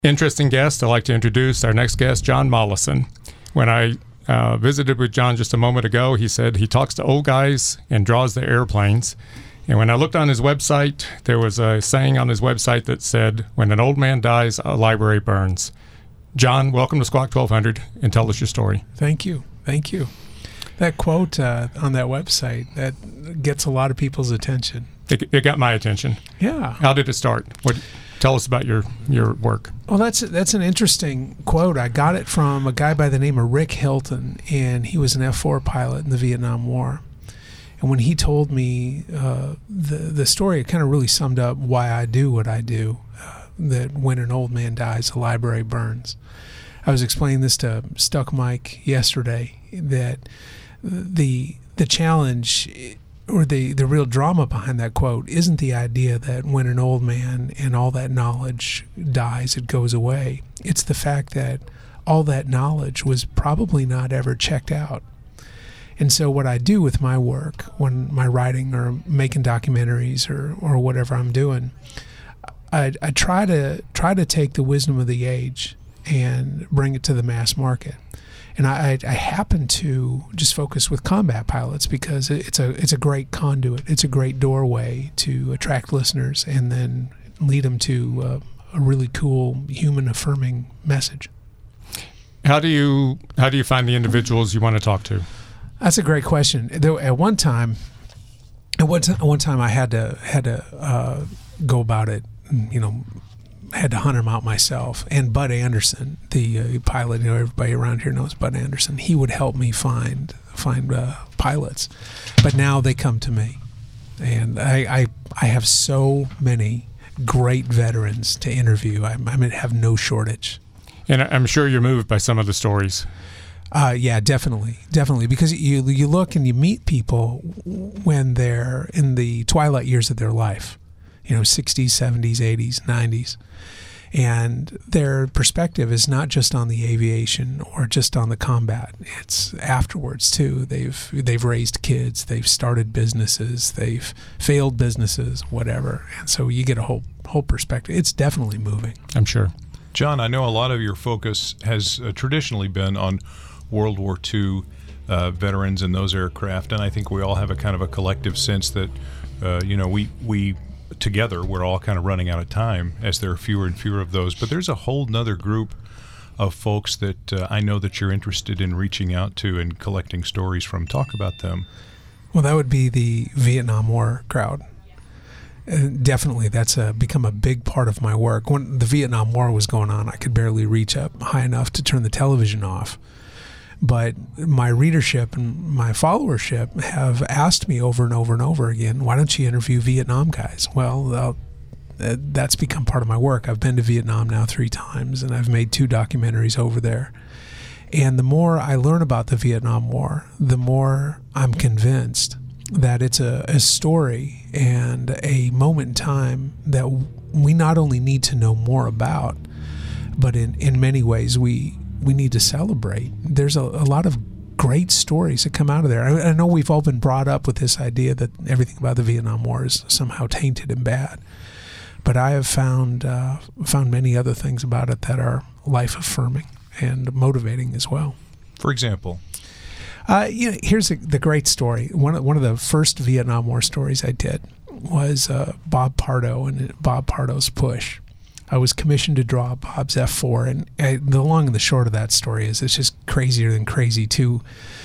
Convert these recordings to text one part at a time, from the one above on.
Interesting guest. I'd like to introduce our next guest, John Mollison. When I visited with John just a moment ago, he said he talks to old guys and draws their airplanes. And when I looked on his website, there was a saying on his website that said, when an old man dies, a library burns. John, welcome to Squawk 1200, and tell us your story. Thank you. Thank you. That quote on that website, that gets a lot of people's attention. It got my attention. Yeah. How did it start? Tell us about your work. Well, that's an interesting quote. I got it from a guy by the name of Rick Hilton, and he was an F-4 pilot in the Vietnam War. And when he told me the story, it kind of really summed up why I do what I do, that when an old man dies, a library burns. I was explaining this to Stuck Mike yesterday, that the challenge or the real drama behind that quote isn't the idea that when an old man and all that knowledge dies, it goes away. It's the fact that all that knowledge was probably not ever checked out. And so what I do with my work, when my writing or making documentaries or whatever I'm doing, I try to take the wisdom of the age and bring it to the mass market. And I happen to just focus with combat pilots because it's a great conduit. It's a great doorway to attract listeners and then lead them to a really cool, human-affirming message. How do you find the individuals you want to talk to? That's a great question. At one time, I had to go about it. Had to hunt him out myself. And Bud Anderson, the pilot, everybody around here knows Bud Anderson. He would help me find pilots, but now they come to me, and I have so many great veterans to interview. I have no shortage. And I'm sure you're moved by some of the stories. Yeah, definitely, because you look and you meet people when they're in the twilight years of their life. 60s, 70s, 80s, 90s. And their perspective is not just on the aviation or just on the combat. It's afterwards, too. They've raised kids. They've started businesses. They've failed businesses, whatever. And so you get a whole perspective. It's definitely moving. I'm sure. John, I know a lot of your focus has traditionally been on World War II veterans and those aircraft. And I think we all have a kind of a collective sense that, we together we're all kind of running out of time as there are fewer and fewer of those. But there's a whole nother group of folks that I know that you're interested in reaching out to and collecting stories from. Talk about them. Well, that would be the Vietnam War crowd. Definitely, that's become a big part of my work. When the Vietnam War was going on, I could barely reach up high enough to turn the television off. But my readership and my followership have asked me over and over and over again, why don't you interview Vietnam guys? Well, that's become part of my work. I've been to Vietnam now 3 times, and I've made 2 documentaries over there. And the more I learn about the Vietnam War, the more I'm convinced that it's a story and a moment in time that we not only need to know more about, but in many ways we need to celebrate. There's a lot of great stories that come out of there. I know we've all been brought up with this idea that everything about the Vietnam War is somehow tainted and bad, but I have found many other things about it that are life-affirming and motivating as well. For example? Here's the great story. One of the first Vietnam War stories I did was Bob Pardo and Bob Pardo's Push. I was commissioned to draw Bob's F-4, and the long and the short of that story is it's just crazier than crazy. 2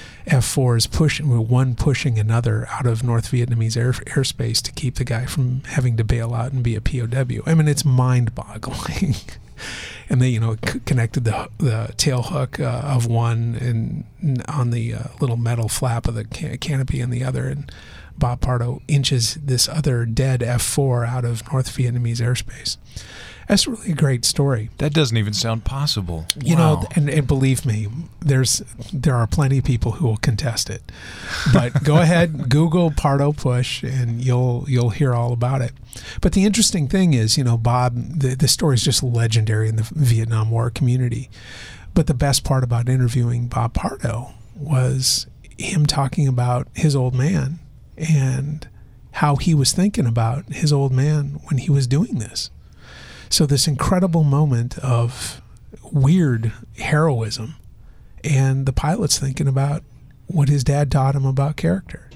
F-4s one pushing another out of North Vietnamese airspace to keep the guy from having to bail out and be a POW. I mean, it's mind-boggling. And they, connected the tail hook of one and on the little metal flap of the canopy in the other, and Bob Pardo inches this other dead F-4 out of North Vietnamese airspace. That's really a great story. That doesn't even sound possible. Wow. And believe me, there are plenty of people who will contest it. But go ahead, Google Pardo Push, and you'll hear all about it. But the interesting thing is, Bob, the story is just legendary in the Vietnam War community. But the best part about interviewing Bob Pardo was him talking about his old man and how he was thinking about his old man when he was doing this. So this incredible moment of weird heroism, and the pilot's thinking about what his dad taught him about character.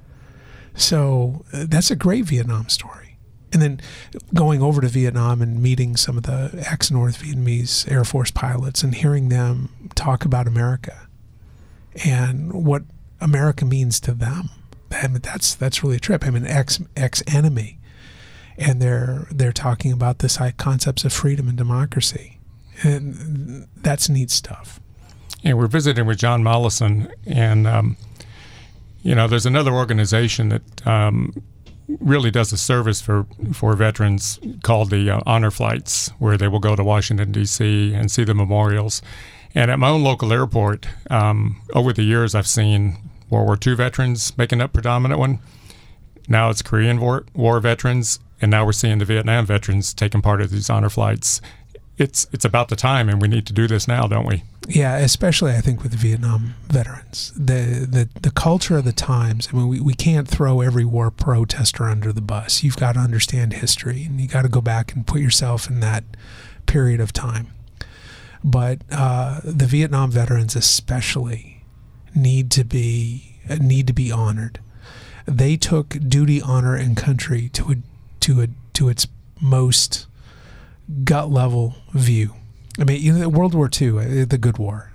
So that's a great Vietnam story. And then going over to Vietnam and meeting some of the ex-North Vietnamese Air Force pilots and hearing them talk about America and what America means to them. I mean, that's really a trip. I mean, ex-enemy. And they're talking about this concepts of freedom and democracy. And that's neat stuff. And we're visiting with John Mollison, and there's another organization that really does a service for veterans called the Honor Flights, where they will go to Washington, D.C. and see the memorials. And at my own local airport, over the years, I've seen World War II veterans making up predominant one. Now it's Korean War veterans, and now we're seeing the Vietnam veterans taking part of these honor flights. It's about the time, and we need to do this now, don't we? Yeah, especially I think with the Vietnam veterans. The culture of the times, I mean, we can't throw every war protester under the bus. You've got to understand history, and you got to go back and put yourself in that period of time. But the Vietnam veterans especially need to be honored. They took duty, honor, and country to its most gut level view. I mean, World War II, the good war,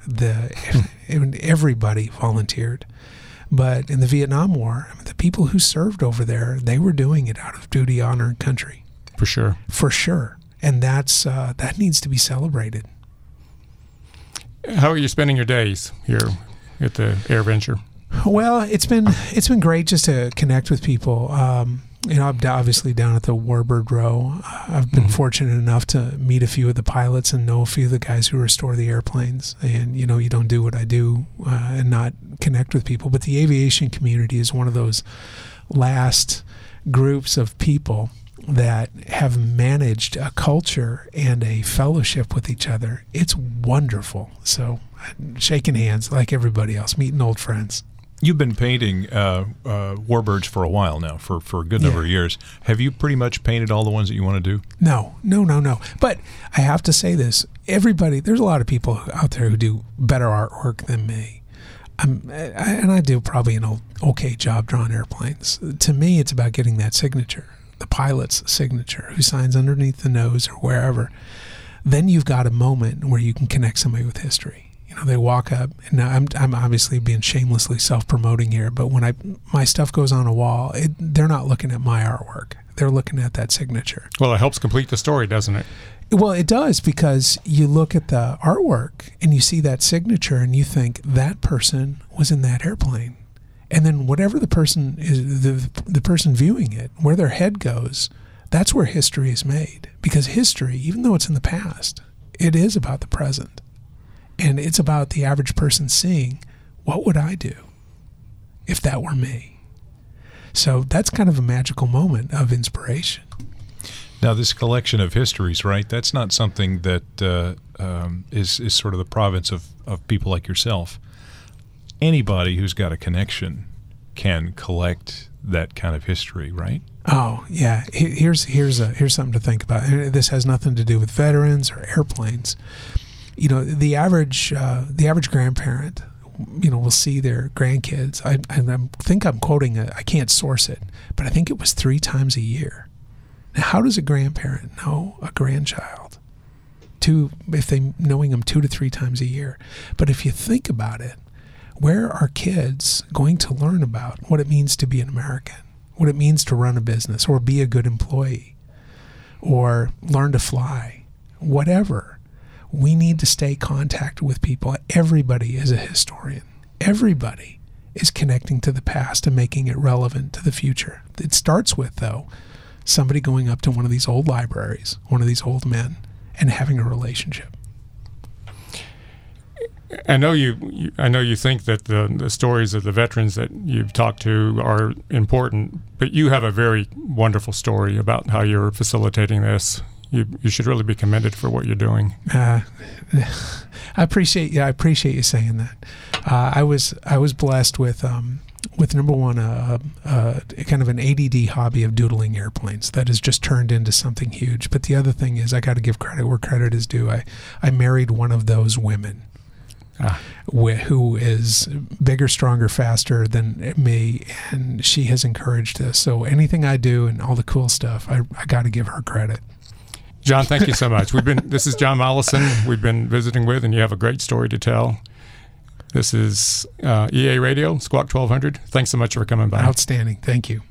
everybody volunteered. But in the Vietnam War, I mean, the people who served over there, they were doing it out of duty, honor, and country. For sure. For sure. And that needs to be celebrated. How are you spending your days here at the AirVenture? Well, it's been great just to connect with people. I'm obviously down at the Warbird Row. I've been fortunate enough to meet a few of the pilots and know a few of the guys who restore the airplanes. And, you don't do what I do and not connect with people. But the aviation community is one of those last groups of people that have managed a culture and a fellowship with each other. It's wonderful. So shaking hands like everybody else, meeting old friends. You've been painting warbirds for a while now, for a good number of years. Have you pretty much painted all the ones that you want to do? No. But I have to say this. There's a lot of people out there who do better artwork than me. And I do probably an okay job drawing airplanes. To me, it's about getting that signature, the pilot's signature, who signs underneath the nose or wherever. Then you've got a moment where you can connect somebody with history. They walk up, and now I'm obviously being shamelessly self-promoting here, but when my stuff goes on a wall, they're not looking at my artwork. They're looking at that signature. Well, it helps complete the story, doesn't it? Well, it does, because you look at the artwork and you see that signature and you think that person was in that airplane. And then whatever the person is, the person viewing it, where their head goes, that's where history is made. Because history, even though it's in the past, it is about the present. And it's about the average person seeing, what would I do if that were me? So that's kind of a magical moment of inspiration. Now, this collection of histories, right, that's not something that is sort of the province of people like yourself. Anybody who's got a connection can collect that kind of history, right? Oh, yeah. Here's something to think about. And this has nothing to do with veterans or airplanes. The average grandparent, will see their grandkids. I think I'm quoting I can't source it, but I think it was 3 times a year. Now, how does a grandparent know a grandchild? If they knowing them 2 to 3 times a year. But if you think about it, where are kids going to learn about what it means to be an American, what it means to run a business or be a good employee or learn to fly, whatever? We need to stay contacted with people. Everybody is a historian. Everybody is connecting to the past and making it relevant to the future. It starts with, though, somebody going up to one of these old libraries, one of these old men, and having a relationship. I know you think that the stories of the veterans that you've talked to are important, but you have a very wonderful story about how you're facilitating this. You should really be commended for what you're doing. I appreciate you saying that. I was blessed with with number one, kind of an ADD hobby of doodling airplanes that has just turned into something huge. But the other thing is, I got to give credit where credit is due. I married one of those women who is bigger, stronger, faster than me, and she has encouraged this. So anything I do and all the cool stuff, I got to give her credit. John, thank you so much. This is John Mollison we've been visiting with, and you have a great story to tell. This is EA Radio, Squawk 1200. Thanks so much for coming by. Outstanding. Thank you.